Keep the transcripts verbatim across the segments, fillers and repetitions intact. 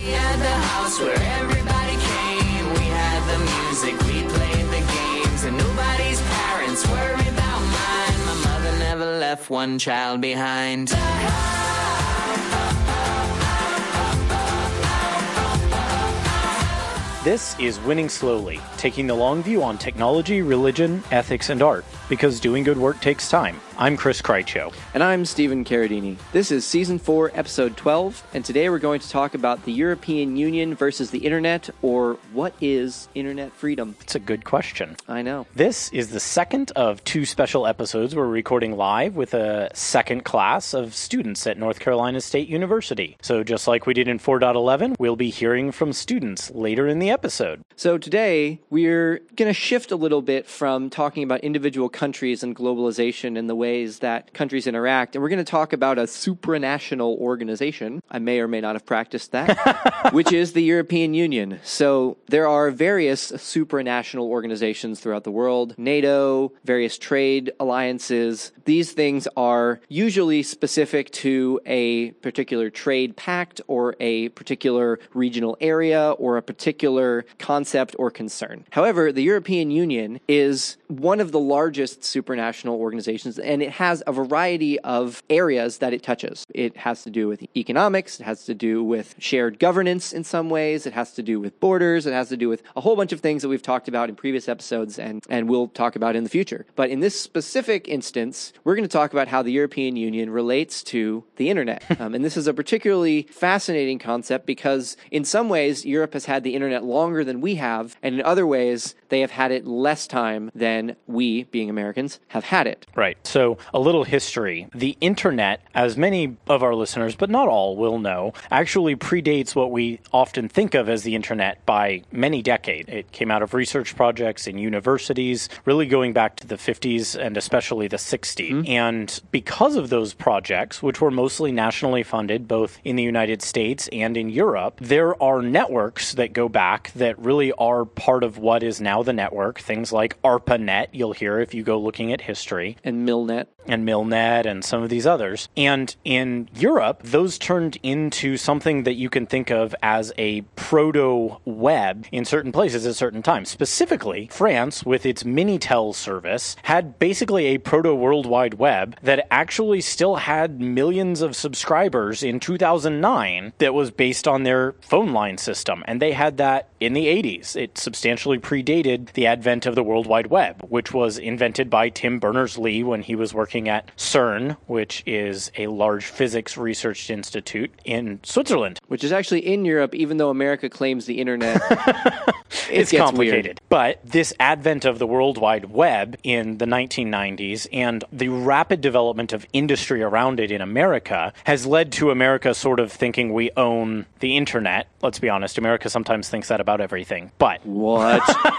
We had the house where everybody came. We had the music, we played the games, and nobody's parents worried about mine. My mother never left one child behind. This is Winning Slowly, taking the long view on technology, religion, ethics, and art, because doing good work takes time. I'm Chris Krycho. And I'm Stephen Carradini. This is Season four, Episode twelve, and today we're going to talk about the European Union versus the Internet, or what is Internet freedom? It's a good question. I know. This is the second of two special episodes we're recording live with a second class of students at North Carolina State University. So just like we did in four point eleven, we'll be hearing from students later in the episode. So today, we're going to shift a little bit from talking about individual countries and globalization and the ways that countries interact, and we're going to talk about a supranational organization. I may or may not have practiced that, which is the European Union. So there are various supranational organizations throughout the world, NATO, various trade alliances. These things are usually specific to a particular trade pact or a particular regional area or a particular concept or concern. However, the European Union is one of the largest supranational organizations, and it has a variety of areas that it touches. It has to do with economics, it has to do with shared governance in some ways, it has to do with borders, it has to do with a whole bunch of things that we've talked about in previous episodes and, and we'll talk about in the future. But in this specific instance, we're going to talk about how the European Union relates to the internet. um, and this is a particularly fascinating concept because in some ways, Europe has had the internet longer than we have, and in other ways, they have had it less time than we, being Americans, have had it. Right. So a little history. The internet, as many of our listeners, but not all, will know, actually predates what we often think of as the internet by many decades. It came out of research projects in universities, really going back to the fifties and especially the sixties. Mm-hmm. And because of those projects, which were mostly nationally funded, both in the United States and in Europe, there are networks that go back that really are part of what is now the network. Things like ARPANET, you'll hear if you go looking at history. And Milnet. And Milnet and some of these others. And in Europe, those turned into something that you can think of as a proto-web in certain places at certain times. Specifically, France, with its Minitel service, had basically a proto-World Wide Web that actually still had millions of subscribers in two thousand nine that was based on their phone line system. And they had that in the eighties. It substantially predated the advent of the World Wide Web, which was invented by Tim Berners-Lee when he was working at CERN, which is a large physics research institute in Switzerland. Which is actually in Europe, even though America claims the internet. It's complicated. Weird. But this advent of the World Wide Web in the nineteen nineties and the rapid development of industry around it in America has led to America sort of thinking we own the internet. Let's be honest, America sometimes thinks that about everything. But what?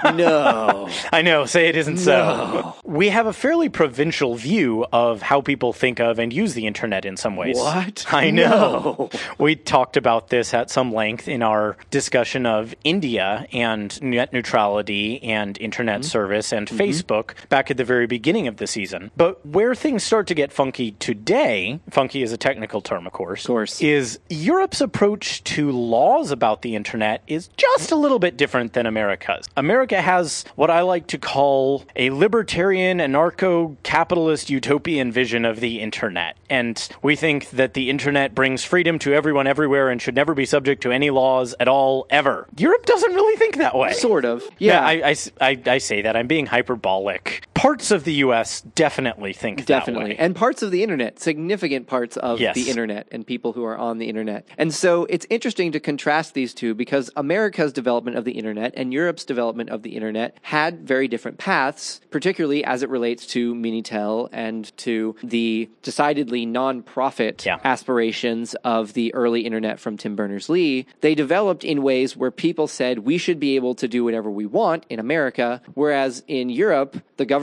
No. I know, say it isn't no. so. We have a fairly provincial view of how people think of and use the internet in some ways. What? I know. No. We talked about this at some length in our discussion of India and net neutrality and internet mm-hmm. service and mm-hmm. Facebook back at the very beginning of the season. But where things start to get funky today, funky is a technical term, of course, of course, is Europe's approach to laws about the internet is just a little bit different than America's. America has what I like to call a libertarian, anarcho-capitalist utopian vision of the internet. And we think that the internet brings freedom to everyone everywhere and should never be subject to any laws at all, ever. Europe doesn't really think that way. Sort of. Yeah, yeah I, I, I, I say that. I'm being hyperbolic. Parts of the U S definitely think definitely. that way. And parts of the internet, significant parts of yes. the internet and people who are on the internet. And so it's interesting to contrast these two because America's development of the internet and Europe's development of the internet had very different paths, particularly as it relates to Minitel and to the decidedly non-profit yeah. aspirations of the early internet from Tim Berners-Lee. They developed in ways where people said we should be able to do whatever we want in America, whereas in Europe, the government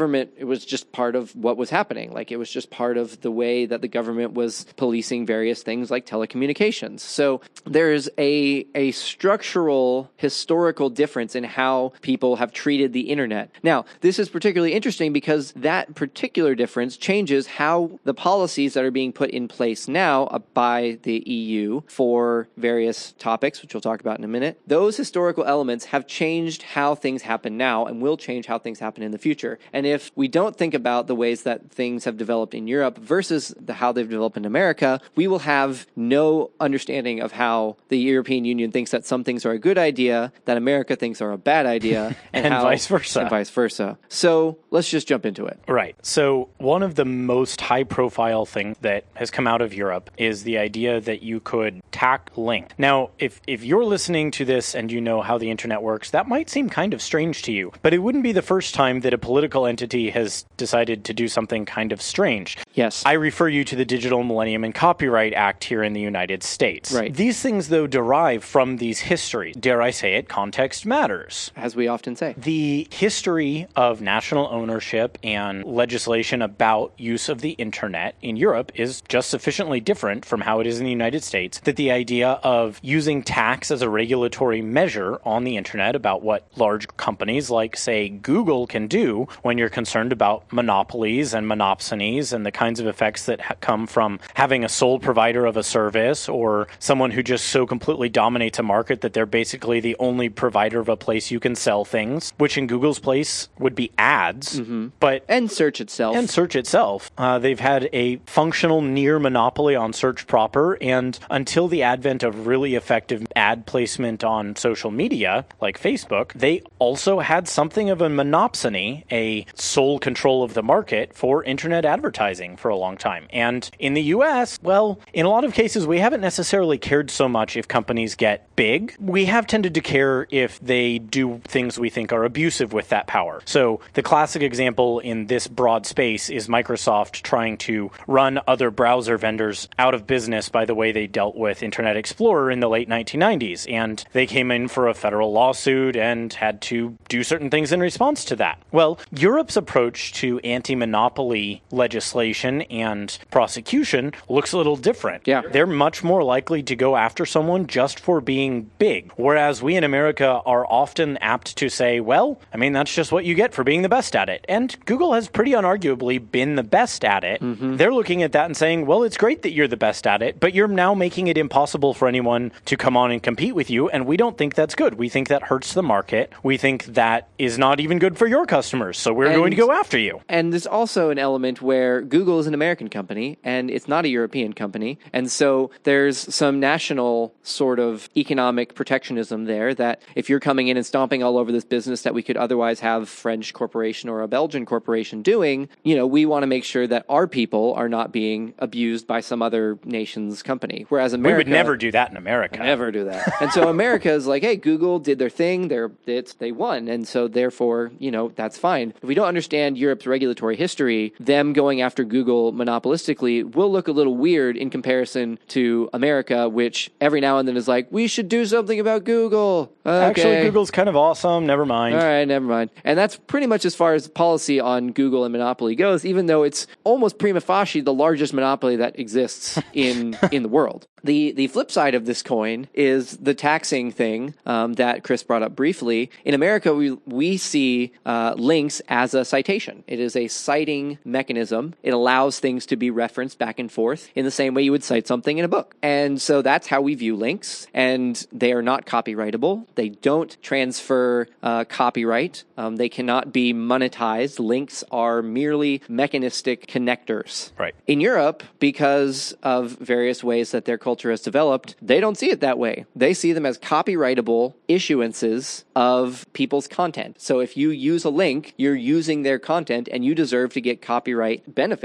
government, it was just part of what was happening. Like it was just part of the way that the government was policing various things like telecommunications. So there's a, a structural, historical difference in how people have treated the internet. Now, this is particularly interesting because that particular difference changes how the policies that are being put in place now by the E U for various topics, which we'll talk about in a minute. Those historical elements have changed how things happen now and will change how things happen in the future. And if we don't think about the ways that things have developed in Europe versus the, how they've developed in America, we will have no understanding of how the European Union thinks that some things are a good idea, that America thinks are a bad idea, and, and how, vice versa. And vice versa. So let's just jump into it. Right. So one of the most high-profile things that has come out of Europe is the idea that you could tack link. Now, if, if you're listening to this and you know how the internet works, that might seem kind of strange to you, but it wouldn't be the first time that a political entity has decided to do something kind of strange. Yes. I refer you to the Digital Millennium and Copyright Act here in the United States. Right. These things, though, derive from these history. Dare I say it, context matters. As we often say. The history of national ownership and legislation about use of the internet in Europe is just sufficiently different from how it is in the United States that the idea of using tax as a regulatory measure on the internet about what large companies like, say, Google can do when you're concerned about monopolies and monopsonies and the kinds of effects that ha- come from having a sole provider of a service or someone who just so completely dominates a market that they're basically the only provider of a place you can sell things, which in Google's place would be ads. Mm-hmm. But and search itself. And search itself. Uh, they've had a functional near monopoly on search proper, and until the advent of really effective ad placement on social media, like Facebook, they also had something of a monopsony, a sole control of the market for internet advertising for a long time. And in the U S, well, in a lot of cases, we haven't necessarily cared so much if companies get big. We have tended to care if they do things we think are abusive with that power. So the classic example in this broad space is Microsoft trying to run other browser vendors out of business by the way they dealt with Internet Explorer in the late nineteen nineties. And they came in for a federal lawsuit and had to do certain things in response to that. Well, Europe's approach to anti-monopoly legislation and prosecution looks a little different. Yeah. They're much more likely to go after someone just for being big. Whereas we in America are often apt to say, well, I mean, that's just what you get for being the best at it. And Google has pretty unarguably been the best at it. Mm-hmm. They're looking at that and saying, well, it's great that you're the best at it, but you're now making it impossible for anyone to come on and compete with you. And we don't think that's good. We think that hurts the market. We think that is not even good for your customers. So we're and, going to go after you. And there's also an element where Google is an American company and it's not a European company. And so there's some national sort of economic protectionism there that if you're coming in and stomping all over this business that we could otherwise have French corporation or a Belgian corporation doing, you know, we want to make sure that our people are not being abused by some other nation's company. Whereas America... We would never do that in America. Never do that. And so America is like, hey, Google did their thing. They're, it's, they won. And so therefore, you know, that's fine. If we don't understand Europe's regulatory history, them going after Google monopolistically will look a little weird in comparison to America, which every now and then is like, we should do something about Google. Okay. Actually, Google's kind of awesome. Never mind. All right, never mind. And that's pretty much as far as policy on Google and monopoly goes, even though it's almost prima facie the largest monopoly that exists in in the world. The the flip side of this coin is the taxing thing um, that Chris brought up briefly. In America, we we see uh, links as a citation. It is a citing mechanism. It allows things to be referenced back and forth in the same way you would cite something in a book. And so that's how we view links. And they are not copyrightable. They don't transfer uh, copyright. Um, they cannot be monetized. Links are merely mechanistic connectors. Right. In Europe, because of various ways that their culture has developed, they don't see it that way. They see them as copyrightable issuances of people's content. So if you use a link, you're using their content and you deserve to get copyright benefits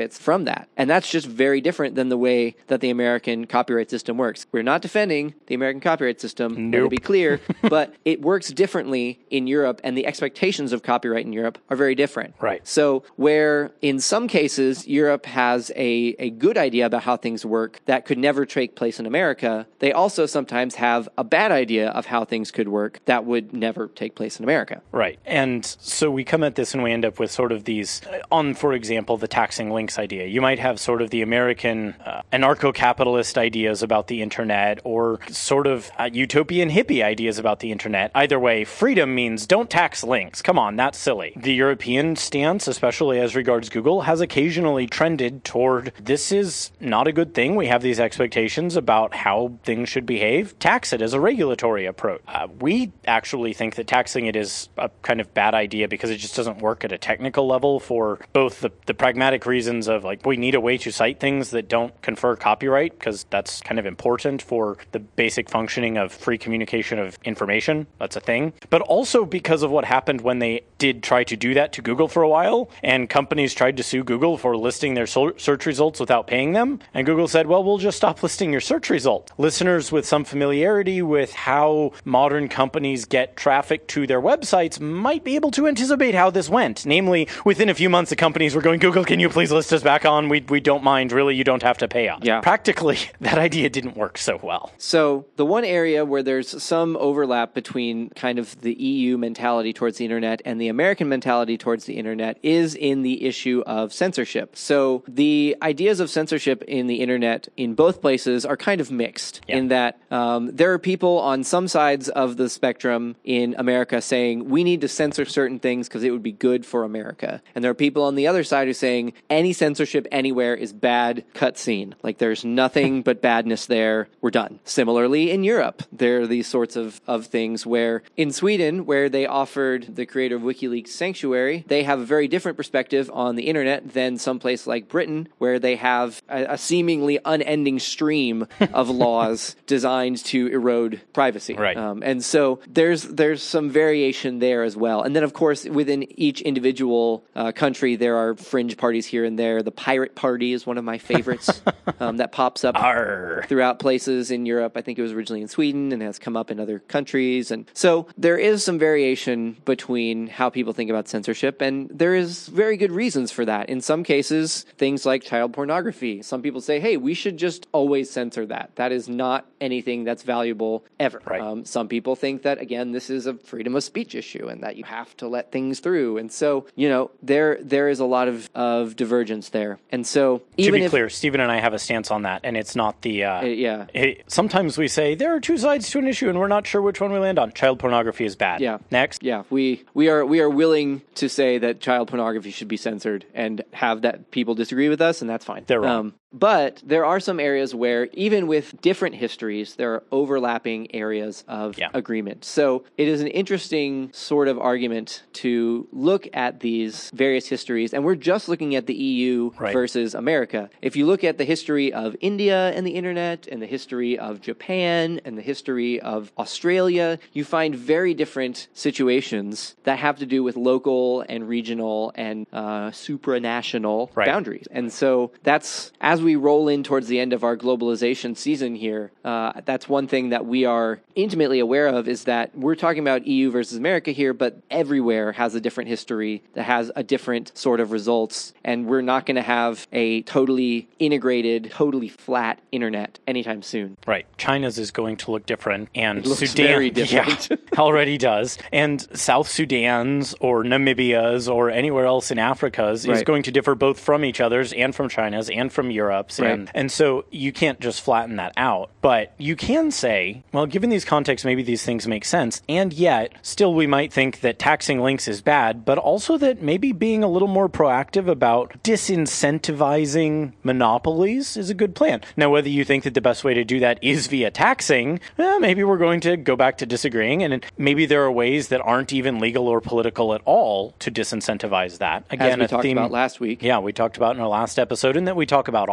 benefits from that. And that's just very different than the way that the American copyright system works. We're not defending the American copyright system, nope. to be clear, but it works differently in Europe, and the expectations of copyright in Europe are very different. Right. So where in some cases Europe has a, a good idea about how things work that could never take place in America, they also sometimes have a bad idea of how things could work that would never take place in America. Right. And so we come at this and we end up with sort of these, on, for example, the taxing links idea. You might have sort of the American uh, anarcho-capitalist ideas about the internet, or sort of uh, utopian hippie ideas about the internet. Either way, freedom means don't tax links. Come on, that's silly. The European stance, especially as regards Google, has occasionally trended toward this is not a good thing. We have these expectations about how things should behave. Tax it as a regulatory approach. Uh, we actually think that taxing it is a kind of bad idea because it just doesn't work at a technical level for both the, the pragmatic reasons of like we need a way to cite things that don't confer copyright because that's kind of important for the basic functioning of free communication of information. That's a thing. But also because of what happened when they did try to do that to Google for a while, and companies tried to sue Google for listing their so- search results without paying them. And Google said, well, we'll just stop listing your search result. Listeners with some familiarity with how modern companies get traffic to their websites might be able to anticipate how this went. Namely, within a few months, the companies were going, Google, can you please list us back on? We we don't mind. Really, you don't have to pay us. Yeah. Practically, that idea didn't work so well. So the one area where there's some overlap between kind of the E U mentality towards the internet and the American mentality towards the internet is in the issue of censorship. So the ideas of censorship in the internet in both places are kind of mixed yeah. in that um, there are people on some sides of the spectrum in America saying we need to censor certain things because it would be good for America. And there are people on the other side who are saying any censorship anywhere is bad, cut scene. Like there's nothing but badness there. We're done. Similarly, in Europe, there are these sorts of, of things where in Sweden, where they offered the creator of WikiLeaks sanctuary, they have a very different perspective on the internet than someplace like Britain, where they have a, a seemingly unending stream of laws designed to erode privacy. Right. Um, and so there's there's some variation there as well. And then, of course, within each individual uh, country, there are fringe parties here and there. The Pirate Party is one of my favorites um, that pops up Arr. throughout places in Europe. I think it was originally in Sweden and has come up in other countries. And so there is some variation between how people think about censorship, and there is very good reasons for that. In some cases, things like child pornography. Some people say, hey, we should just always censor that. That is not anything that's valuable ever. Right. Um, some people think that, again, this is a freedom of speech issue and that you have to let things through. And so, you know, there there is a lot of, of divergence there. And so even to be if, clear, Stephen and I have a stance on that, and it's not the... Uh, uh, yeah. it, sometimes we say there are two sides to an issue, and we're not sure which one we land on. Child pornography is bad. Yeah. Next. Yeah, we, we are we are willing to say that child pornography should be censored and have that people disagree with us, and that's fine. They're wrong. Um, but there are some areas where, even with different histories, there are overlapping areas of Yeah. agreement. So it is an interesting sort of argument to look at these various histories, and we're just looking at the E U Right. versus America. If you look at the history of India and the internet, and the history of Japan, and the history of Australia, you find very different situations that have to do with local and regional and uh, supranational Right. boundaries. And so that's, as we roll in towards the end of our globalization season here, uh, that's one thing that we are intimately aware of, is that we're talking about E U versus America here, but everywhere has a different history that has a different sort of results, and we're not going to have a totally integrated, totally flat internet anytime soon. Right. China's is going to look different, and It looks Sudan very different. yeah, already does. And South Sudan's or Namibia's or anywhere else in Africa's is Right. going to differ both from each other's and from China's and from Europe's. Right. And, and so you can't just flatten that out. But you can say, well, given these contexts, maybe these things make sense. And yet, still we might think that taxing links is bad, but also that maybe being a little more proactive about disincentivizing monopolies is a good plan. Now, whether you think that the best way to do that is via taxing, eh, maybe we're going to go back to disagreeing, and maybe there are ways that aren't even legal or political at all to disincentivize that. Again, As we a talked theme, about last week. Yeah, we talked about in our last episode, and that we talk about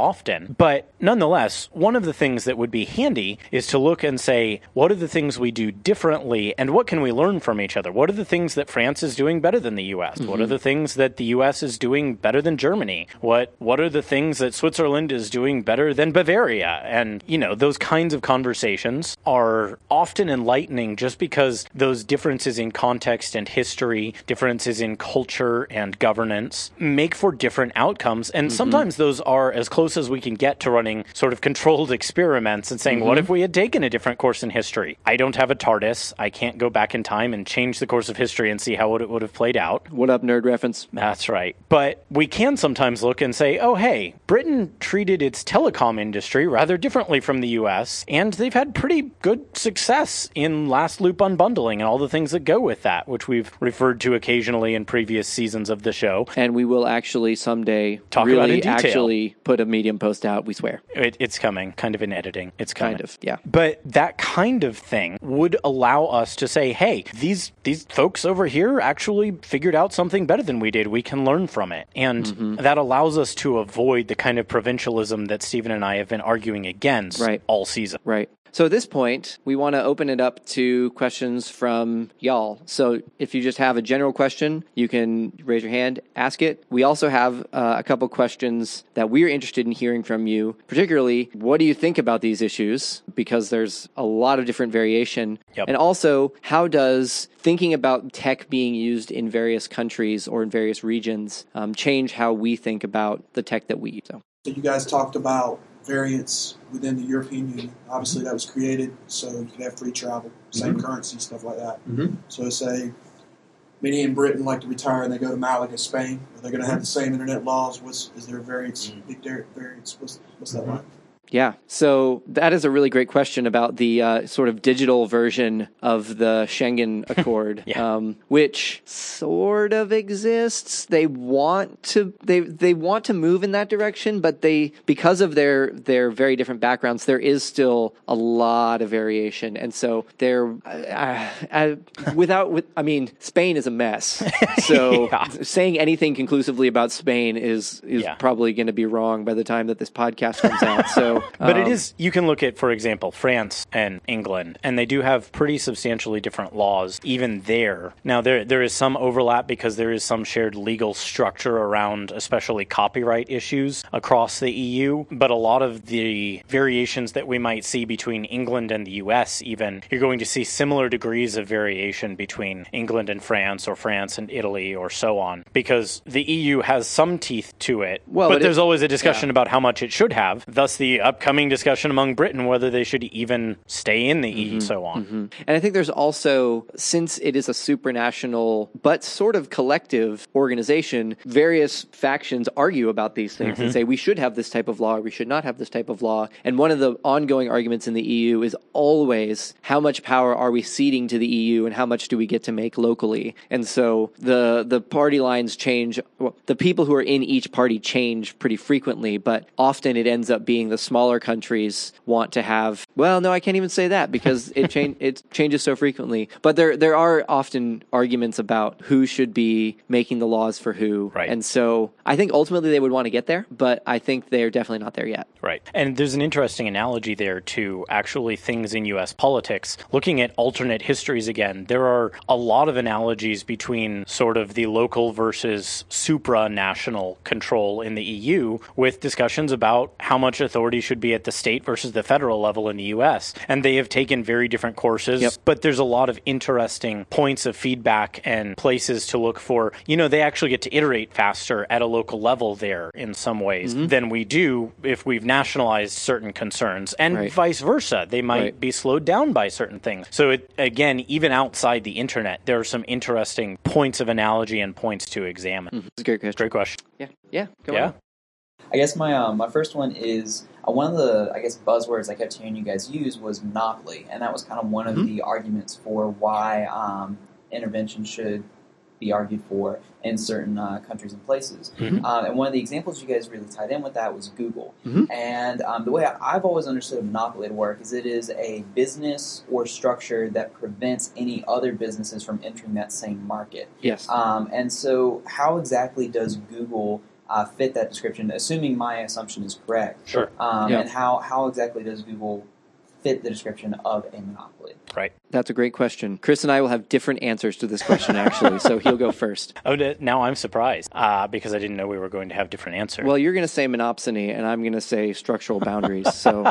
often. But nonetheless, one of the things that would be handy is to look and say, what are the things we do differently and what can we learn from each other? What are the things that France is doing better than the U S? Mm-hmm. What are the things that the U S is doing better than Germany? What what are the things that Switzerland is doing better than Bavaria? And, you know, those kinds of conversations are often enlightening just because those differences in context and history, differences in culture and governance make for different outcomes. And mm-hmm. sometimes those are as close as we can get to running sort of controlled experiments and saying, mm-hmm. what if we had taken a different course in history? I don't have a TARDIS. I can't go back in time and change the course of history and see how it would have played out. What up, nerd reference? That's right. But we can sometimes look and say, oh, hey, Britain treated its telecom industry rather differently from the U S, and they've had pretty good success in last loop unbundling and all the things that go with that, which we've referred to occasionally in previous seasons of the show. And we will actually someday talk really about in detail. Actually put a Medium post out, we swear. It, it's coming, kind of in editing. It's coming. Kind of, yeah. But that kind of thing would allow us to say, hey, these these folks over here actually figured out something better than we did. We can learn from it. And mm-hmm. that allows us to avoid the kind of provincialism that Stephen and I have been arguing against right. all season. Right. So at this point, we want to open it up to questions from y'all. So if you just have a general question, you can raise your hand, ask it. We also have uh, a couple questions that we're interested in hearing from you, particularly, what do you think about these issues? Because there's a lot of different variation. Yep. And also, how does thinking about tech being used in various countries or in various regions um, change how we think about the tech that we use? So, so you guys talked about variants within the European Union. Obviously, that was created so you could have free travel, same mm-hmm. currency, stuff like that. Mm-hmm. So say many in Britain like to retire and they go to Malaga, Spain. Are they going to have the same internet laws? What's, is there variants, mm-hmm. big variants? What's, what's that mm-hmm. like? Yeah, so that is a really great question about the uh, sort of digital version of the Schengen Accord, yeah. um, which sort of exists. They want to they they want to move in that direction, but they because of their their very different backgrounds, there is still a lot of variation, and so they're uh, uh, without with I mean Spain is a mess. So yeah. saying anything conclusively about Spain is is yeah. probably going to be wrong by the time that this podcast comes out. So. But um, it is, you can look at, for example, France and England, and they do have pretty substantially different laws, even there. Now, there there is some overlap because there is some shared legal structure around especially copyright issues across the E U, but a lot of the variations that we might see between England and the U S even, you're going to see similar degrees of variation between England and France or France and Italy or so on, because the E U has some teeth to it, well, but there's it, always a discussion yeah. about how much it should have, thus the upcoming discussion among Britain whether they should even stay in the mm-hmm, E U and so on. Mm-hmm. And I think there's also, since it is a supranational but sort of collective organization, various factions argue about these things mm-hmm. and say we should have this type of law or we should not have this type of law. And one of the ongoing arguments in the E U is always how much power are we ceding to the E U and how much do we get to make locally. And so the the party lines change. Well, the people who are in each party change pretty frequently, but often it ends up being the smaller countries want to have, well, no, I can't even say that because it change it changes so frequently. But there there are often arguments about who should be making the laws for who. Right. And so I think ultimately they would want to get there, but I think they're definitely not there yet. Right. And there's an interesting analogy there to actually things in U S politics. Looking at alternate histories again, there are a lot of analogies between sort of the local versus supranational control in the E U with discussions about how much authority should be at the state versus the federal level in the U S. And they have taken very different courses, yep. but there's a lot of interesting points of feedback and places to look for. You know, they actually get to iterate faster at a local level there in some ways mm-hmm. than we do if we've nationalized certain concerns, and right. vice versa. They might right. be slowed down by certain things. So it, again, even outside the internet, there are some interesting points of analogy and points to examine. Mm-hmm. That's a great question. Great question. Yeah, yeah, go yeah. on. I guess my um, my first one is uh, one of the I guess buzzwords I kept hearing you guys use was monopoly, and that was kind of one of mm-hmm. the arguments for why um, intervention should be argued for in certain uh, countries and places. Mm-hmm. Um, and one of the examples you guys really tied in with that was Google. Mm-hmm. And um, the way I've always understood a monopoly to work is it is a business or structure that prevents any other businesses from entering that same market. Yes. Um, and so how exactly does Google uh, fit that description, assuming my assumption is correct. Sure. Um, Yeah. And how, how exactly does Google fit the description of a monopoly? Right. That's a great question. Chris and I will have different answers to this question, actually, so he'll go first. Oh, d- now I'm surprised uh, because I didn't know we were going to have different answers. Well, you're going to say monopsony, and I'm going to say structural boundaries. So,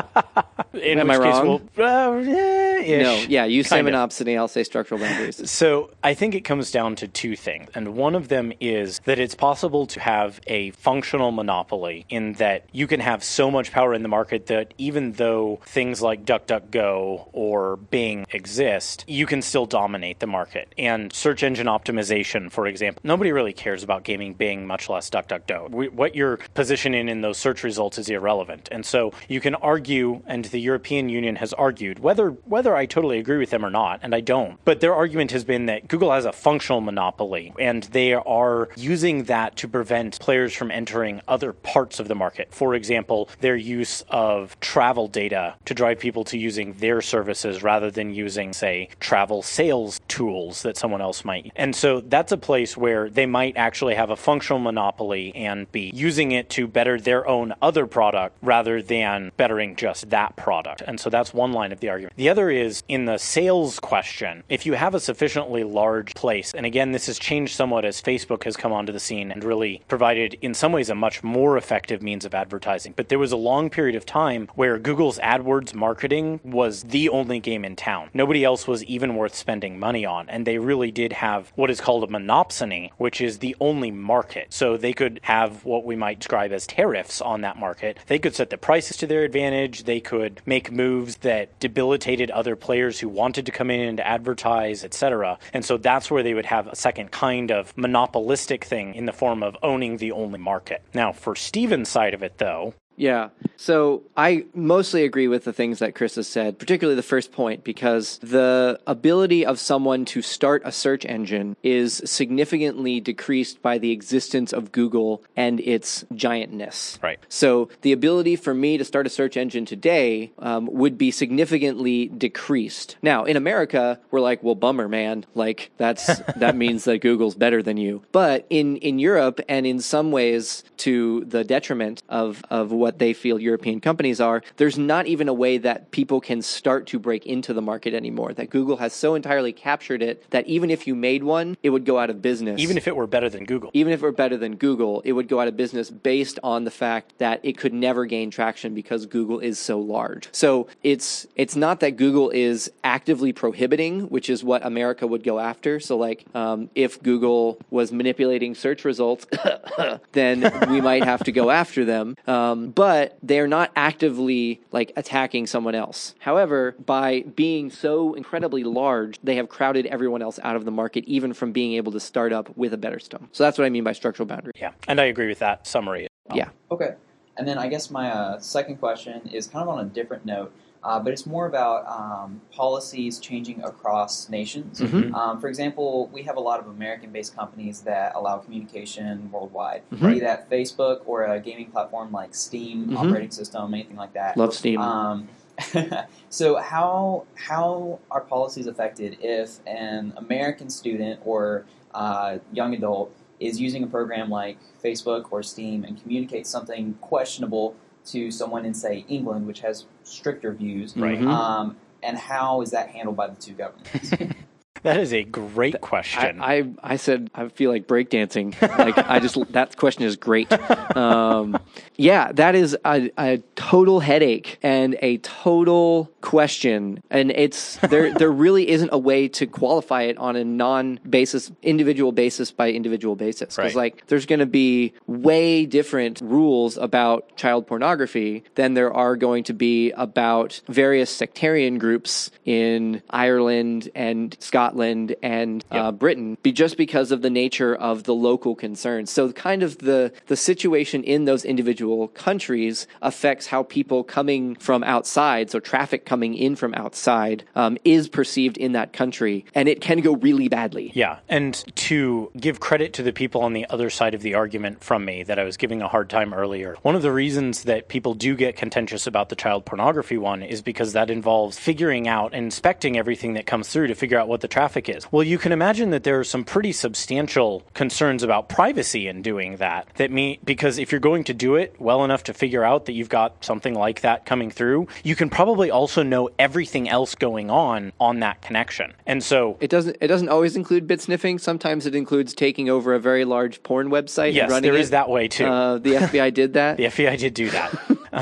in am which I case wrong? We'll, uh, yeah, ish. no, yeah, you say Kind of. monopsony, I'll say structural boundaries. So I think it comes down to two things. And one of them is that it's possible to have a functional monopoly in that you can have so much power in the market that even though things like DuckDuckGo or Bing exist, you can still dominate the market. And search engine optimization, for example, nobody really cares about gaming Bing, much less DuckDuckGo. We, what you're positioning in those search results is irrelevant. And so you can argue, and the European Union has argued, whether whether I totally agree with them or not, and I don't, but their argument has been that Google has a functional monopoly, and they are using that to prevent players from entering other parts of the market. For example, their use of travel data to drive people to using their services rather than using, say, travel sales tools that someone else might. And so that's a place where they might actually have a functional monopoly and be using it to better their own other product rather than bettering just that product. And so that's one line of the argument. The other is in the sales question. If you have a sufficiently large place, and again, this has changed somewhat as Facebook has come onto the scene and really provided, in some ways, a much more effective means of advertising. But there was a long period of time where Google's AdWords marketing was the only game in town. Nobody else was even worth spending money on. And they really did have what is called a monopsony, which is the only market. So they could have what we might describe as tariffs on that market. They could set the prices to their advantage. They could make moves that debilitated other players who wanted to come in and advertise, et cetera. And so that's where they would have a second kind of monopolistic thing in the form of owning the only market. Now, for Steven's side of it, though, Yeah. So I mostly agree with the things that Chris has said, particularly the first point, because the ability of someone to start a search engine is significantly decreased by the existence of Google and its giantness. Right. So the ability for me to start a search engine today um, would be significantly decreased. Now, in America, we're like, well, bummer, man. Like, that's that means that Google's better than you. But in, in Europe, and in some ways to the detriment of, of what what they feel European companies are, there's not even a way that people can start to break into the market anymore. That Google has so entirely captured it that even if you made one, it would go out of business. even if it were better than Google. Even if it were better than Google, it would go out of business based on the fact that it could never gain traction because Google is so large. So it's it's not that Google is actively prohibiting, which is what America would go after. So like um, if Google was manipulating search results, then we might have to go after them. Um, but they're not actively like attacking someone else. However, by being so incredibly large, they have crowded everyone else out of the market, even from being able to start up with a better stone. So that's what I mean by structural boundary. Yeah, and I agree with that summary. Yeah. Okay. And then I guess my uh, second question is kind of on a different note, uh, but it's more about um, policies changing across nations. Mhm. Um, for example, we have a lot of American-based companies that allow communication worldwide, Mhm. be that Facebook or a gaming platform like Steam Mhm. operating system, anything like that. Love Steam. Um, so how how are policies affected if an American student or uh, young adult is using a program like Facebook or Steam and communicates something questionable to someone in, say, England, which has stricter views? Right. Mhm. Um, and how is that handled by the two governments? That is a great question. I, I, I said I feel like breakdancing. Like I just that question is great. Um, yeah, that is a, a total headache and a total question, and it's there. There really isn't a way to qualify it on a non-basis, individual basis by individual basis. Because Right. like there's going to be way different rules about child pornography than there are going to be about various sectarian groups in Ireland and Scotland and uh, Britain, be just because of the nature of the local concerns. So kind of the, the situation in those individual countries affects how people coming from outside, so traffic coming in from outside, um, is perceived in that country. And it can go really badly. Yeah, and to give credit to the people on the other side of the argument from me that I was giving a hard time earlier, one of the reasons that people do get contentious about the child pornography one is because that involves figuring out and inspecting everything that comes through to figure out what the traffic traffic is. Well, you can imagine that there are some pretty substantial concerns about privacy in doing that. That mean, because if you're going to do it well enough to figure out that you've got something like that coming through, you can probably also know everything else going on on that connection. And so it doesn't it doesn't always include bit sniffing. Sometimes it includes taking over a very large porn website yes, and running there it. is that way too. Uh, the F B I did that. The F B I did do that.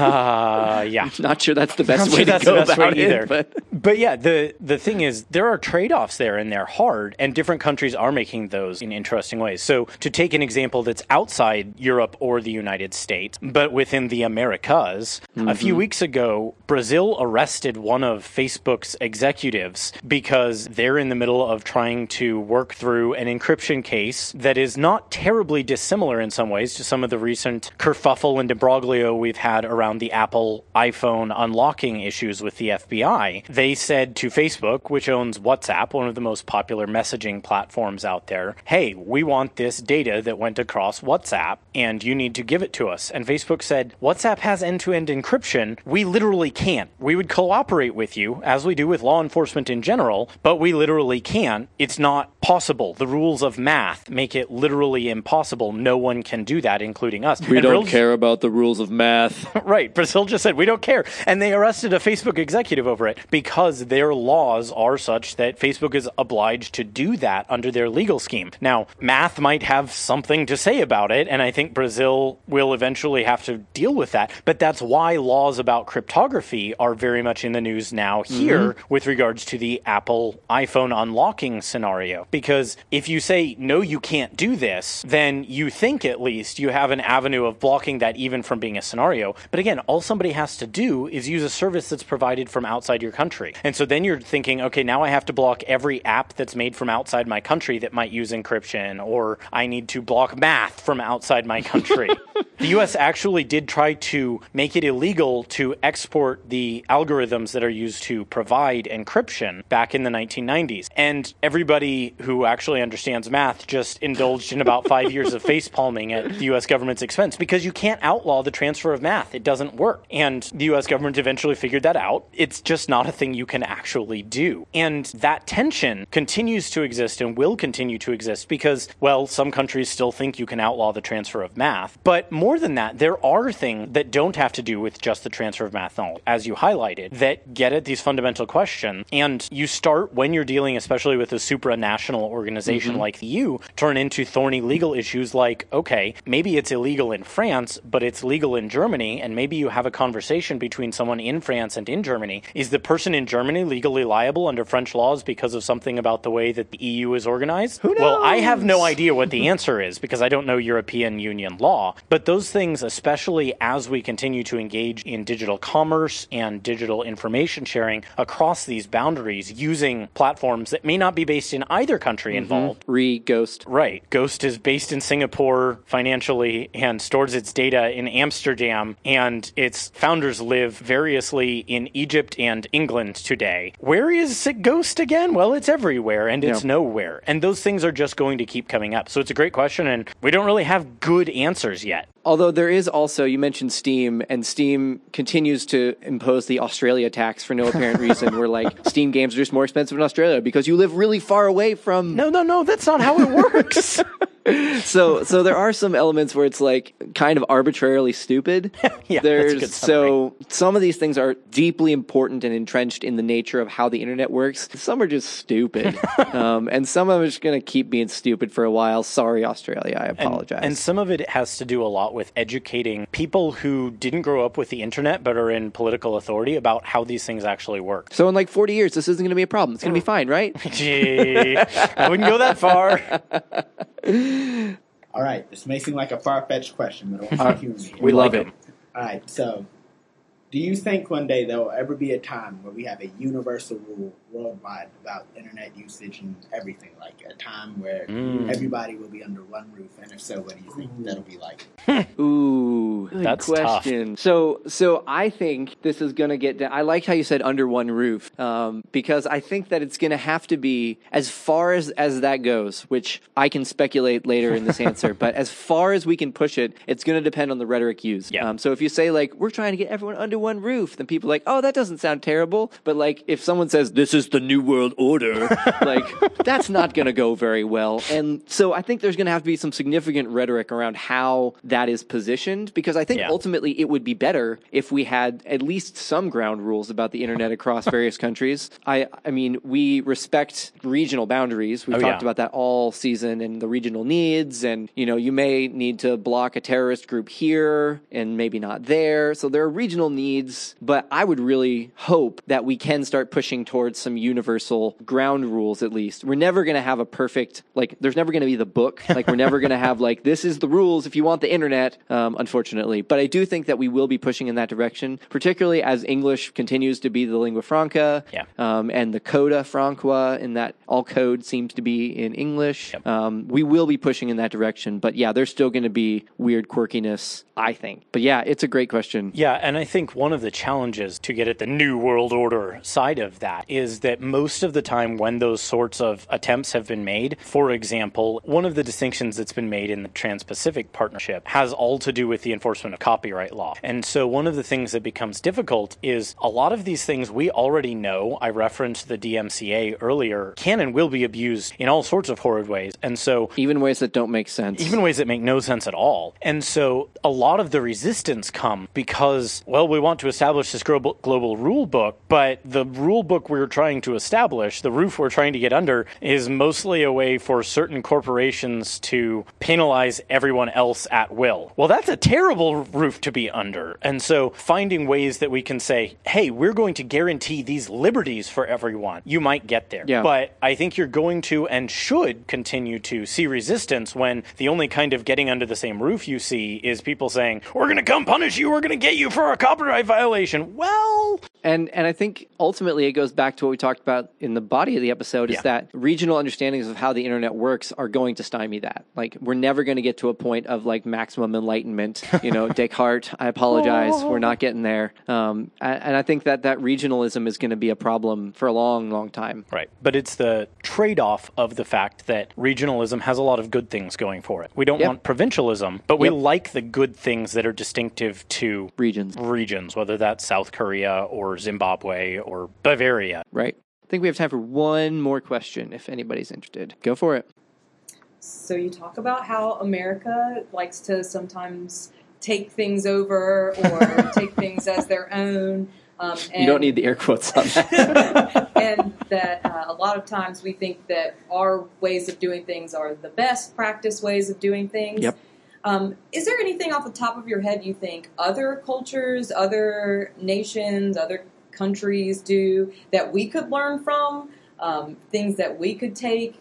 Uh, yeah. Not sure that's the best Not way sure to that's go the best about way either. it. But. but yeah, the the thing is, there are trade-offs there, and they're hard, and different countries are making those in interesting ways. So to take an example that's outside Europe or the United States, but within the Americas, mm-hmm. a few weeks ago, Brazil arrested one of Facebook's executives because they're in the middle of trying to work through an encryption case that is not terribly dissimilar in some ways to some of the recent kerfuffle and imbroglio we've had around the Apple iPhone unlocking issues with the F B I. They said to Facebook, which owns WhatsApp, one of the most popular messaging platforms out there, hey, we want this data that went across WhatsApp, and you need to give it to us. And Facebook said, WhatsApp has end-to-end encryption. We literally can't. We would cooperate with you, as we do with law enforcement in general, but we literally can't. It's not possible. The rules of math make it literally impossible. No one can do that, including us. We and don't Brazil, care about the rules of math. Right. Brazil just said, we don't care. And they arrested a Facebook executive over it because their laws are such that Facebook is obliged to do that under their legal scheme. Now, math might have something to say about it, and I think Brazil will eventually have to deal with that. But that's why laws about cryptography are very much in the news now here mm-hmm. with regards to the Apple iPhone unlocking scenario. Because if you say, no, you can't do this, then you think at least you have an avenue of blocking that even from being a scenario. But again, all somebody has to do is use a service that's provided from outside your country. And so then you're thinking, okay, now I have to block every app that's made from outside my country that might use encryption, or I need to block math from outside my country. The U S actually did try to make it illegal to export the algorithms that are used to provide encryption back in the nineteen nineties. And everybody who actually understands math just indulged in about five years of face palming at the U S government's expense, because you can't outlaw the transfer of math. It doesn't work. And the U S government eventually figured that out. It's just not a thing you can actually do. And that tension continues to exist and will continue to exist because, well, some countries still think you can outlaw the transfer of math. But more than that, there are things that don't have to do with just the transfer of math knowledge, as you highlighted, that get at these fundamental questions. And you start, when you're dealing especially with a supranational organization mm-hmm. like the E U, turn into thorny legal issues like, okay, maybe it's illegal in France, but it's legal in Germany, and maybe you have a conversation between someone in France and in Germany. Is the person in Germany legally liable under French laws because of something about the way that the E U is organized? Who knows? Well, I have no idea what the answer is because I don't know European Union law, but those things, especially as we continue to engage in digital commerce and digital information sharing across these boundaries using platforms that may not be based in either country mm-hmm. involved. Re Ghost. Right. Ghost is based in Singapore financially and stores its data in Amsterdam, and its founders live variously in Egypt and England today. Where is Ghost again? Well, it's everywhere, and it's yeah. nowhere. And those things are just going to keep coming up. So it's a great question, and we don't really have good answers yet. Although there is also, you mentioned Steam, and Steam continues to impose the Australia tax for no apparent reason, where like Steam games are just more expensive in Australia because you live really far away from... No, no, no, that's not how it works. so so there are some elements where it's like kind of arbitrarily stupid. yeah, There's, that's a good summary. So some of these things are deeply important and entrenched in the nature of how the internet works. Some are just stupid. um, and some of them are just going to keep being stupid for a while. Sorry, Australia, I apologize. And, and some of it has to do a lot with educating people who didn't grow up with the internet but are in political authority about how these things actually work. So in like forty years, this isn't going to be a problem. It's going to be fine, right? Gee, I wouldn't go that far. All right, this may seem like a far-fetched question, but I want you to humor me. We love it. All right, so do you think one day there will ever be a time where we have a universal rule worldwide about internet usage and everything, like a time where mm. everybody will be under one roof? And if so, what do you think Ooh. that'll be like? Ooh. Ooh, good That's question. So, so I think this is going to get down. I like how you said under one roof, um, because I think that it's going to have to be, as far as, as that goes, which I can speculate later in this answer, but as far as we can push it, it's going to depend on the rhetoric used. Yeah. Um, so if you say, like, we're trying to get everyone under one roof, then people are like, oh, that doesn't sound terrible. But, like, if someone says, this is the New World Order, like, that's not going to go very well. And so I think there's going to have to be some significant rhetoric around how that is positioned, because I think Yeah. ultimately it would be better if we had at least some ground rules about the internet across various countries. I, I mean, we respect regional boundaries. We've Oh, talked yeah. about that all season, and the regional needs, and, you know, you may need to block a terrorist group here and maybe not there. So there are regional needs, but I would really hope that we can start pushing towards some universal ground rules at least. We're never going to have a perfect, like, there's never going to be the book. Like, we're never going to have, like, this is the rules if you want the internet, um, unfortunately. But I do think that we will be pushing in that direction, particularly as English continues to be the lingua franca, Yeah. um, and the coda franca, in that all code seems to be in English. Yep. Um, we will be pushing in that direction. But yeah, there's still going to be weird quirkiness, I think. But yeah, it's a great question. Yeah, and I think one of the challenges to get at the New World Order side of that is that most of the time when those sorts of attempts have been made, for example, one of the distinctions that's been made in the Trans-Pacific Partnership has all to do with the enforcement of copyright law. And so one of the things that becomes difficult is a lot of these things we already know. I referenced the D M C A earlier. Can and will be abused in all sorts of horrid ways. And so Even ways that don't make sense. even ways that make no sense at all. And so a lot of the resistance come because, well, we want to establish this global, global rule book, but the rule book we're trying to establish, the roof we're trying to get under, is mostly a way for certain corporations to penalize everyone else at will. Well, that's a terrible roof to be under. And so finding ways that we can say, hey, we're going to guarantee these liberties for everyone, you might get there. Yeah. But I think you're going to and should continue to see resistance when the only kind of getting under the same roof you see is people saying, we're going to come punish you, we're going to get you for a copyright violation. Well, And and I think ultimately it goes back to what we talked about in the body of the episode, is Yeah. that regional understandings of how the internet works are going to stymie that. Like, we're never going to get to a point of, like, maximum enlightenment. You know, Descartes, I apologize, we're not getting there. Um, and, and I think that that regionalism is going to be a problem for a long, long time. right. But it's the trade-off of the fact that regionalism has a lot of good things going for it. We don't Yep. want provincialism, but we Yep. like the good things that are distinctive to Regions, regions, whether that's South Korea or Zimbabwe or Bavaria. right? I think we have time for one more question if anybody's interested. Go for it. So you talk about how America likes to sometimes take things over or take things as their own. Um, and, You don't need the air quotes on that. and that uh, a lot of times we think that our ways of doing things are the best practice ways of doing things. Yep. Um, is there anything off the top of your head you think other cultures, other nations, other countries do that we could learn from? Um, things that we could take,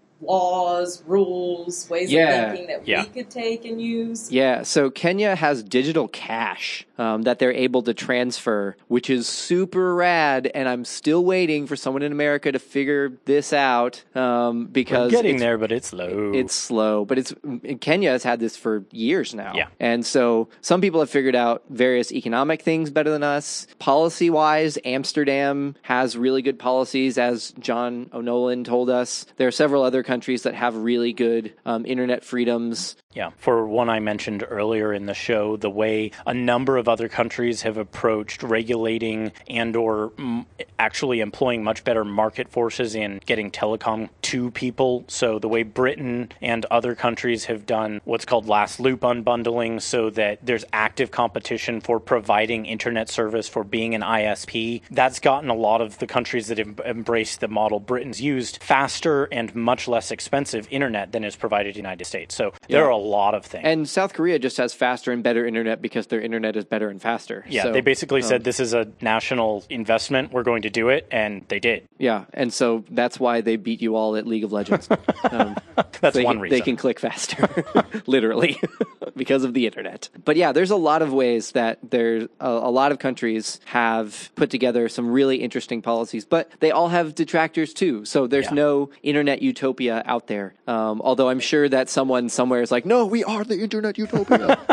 laws, rules, ways Yeah. of thinking that Yeah. we could take and use? Yeah, so Kenya has digital cash um, that they're able to transfer, which is super rad, and I'm still waiting for someone in America to figure this out um, We're because getting it's, there, but it's slow. it's slow. But it's Kenya has had this for years now, Yeah. and so some people have figured out various economic things better than us. Policy-wise, Amsterdam has really good policies, as John O'Nolan told us. There are several other countries that have really good um, internet freedoms. Yeah. For one I mentioned earlier in the show, the way a number of other countries have approached regulating and or mm, actually employing much better market forces in getting telecom to people. So the way Britain and other countries have done what's called last loop unbundling, so that there's active competition for providing internet service, for being an I S P. That's gotten a lot of the countries that have embraced the model Britain's used faster and much less expensive internet than is provided in the United States. So there Yeah. are a lot of things. And South Korea just has faster and better internet because their internet is better and faster. Yeah, So, they basically um, said this is a national investment. We're going to do it, and they did. Yeah, and so that's why they beat you all at League of Legends. Um, That's they, one can- reason. They can click faster, literally, because of the internet. But yeah, there's a lot of ways that there's a, a lot of countries have put together some really interesting policies, but they all have detractors too. So there's Yeah. no internet utopia out there. Um, although I'm sure that someone somewhere is like, no, we are the internet utopia.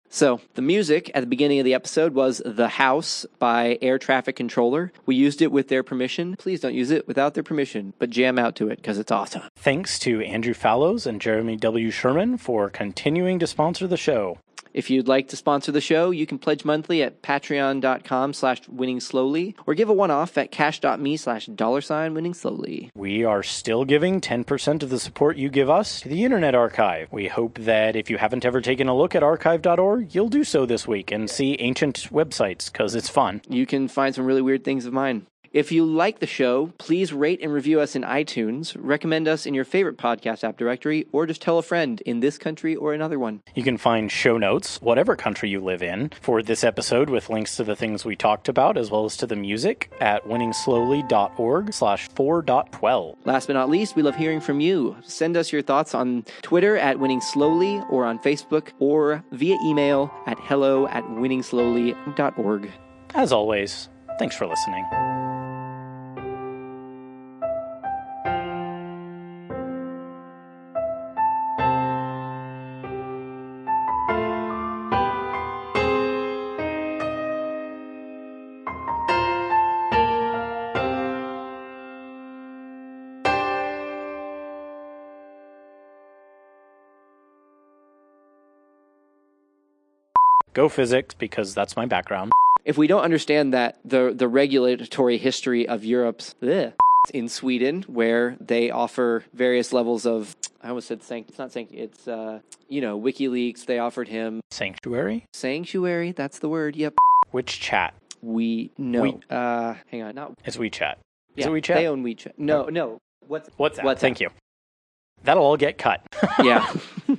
So, the music at the beginning of the episode was The House by Air Traffic Controller. We used it with their permission. Please don't use it without their permission, but jam out to it because it's awesome. Thanks to Andrew Fallows and Jeremy W. Sherman for continuing to sponsor the show. If you'd like to sponsor the show, you can pledge monthly at patreon.com slash winning slowly or give a one-off at cash.me slash dollar sign winning slowly. We are still giving ten percent of the support you give us to the Internet Archive. We hope that if you haven't ever taken a look at archive dot org, you'll do so this week and see ancient websites, because it's fun. You can find some really weird things of mine. If you like the show, please rate and review us in iTunes, recommend us in your favorite podcast app directory, or just tell a friend in this country or another one. You can find show notes, whatever country you live in, for this episode with links to the things we talked about, as well as to the music at winning slowly dot org slash four dot twelve. Last but not least, we love hearing from you. Send us your thoughts on Twitter at winning slowly, or on Facebook, or via email at hello at winning slowly dot org. As always, thanks for listening. Go physics, because that's my background. If we don't understand that the the regulatory history of Europe's bleh, in Sweden, where they offer various levels of, I almost said sanct, it's not sanct, it's, uh, you know, WikiLeaks, they offered him Sanctuary? sanctuary, that's the word, yep. Which chat? We, no, We- uh, hang on, not, It's WeChat. Is yeah, it WeChat? they own WeChat. No, no, what's, What's that? WhatsApp. Thank you. That'll all get cut. yeah.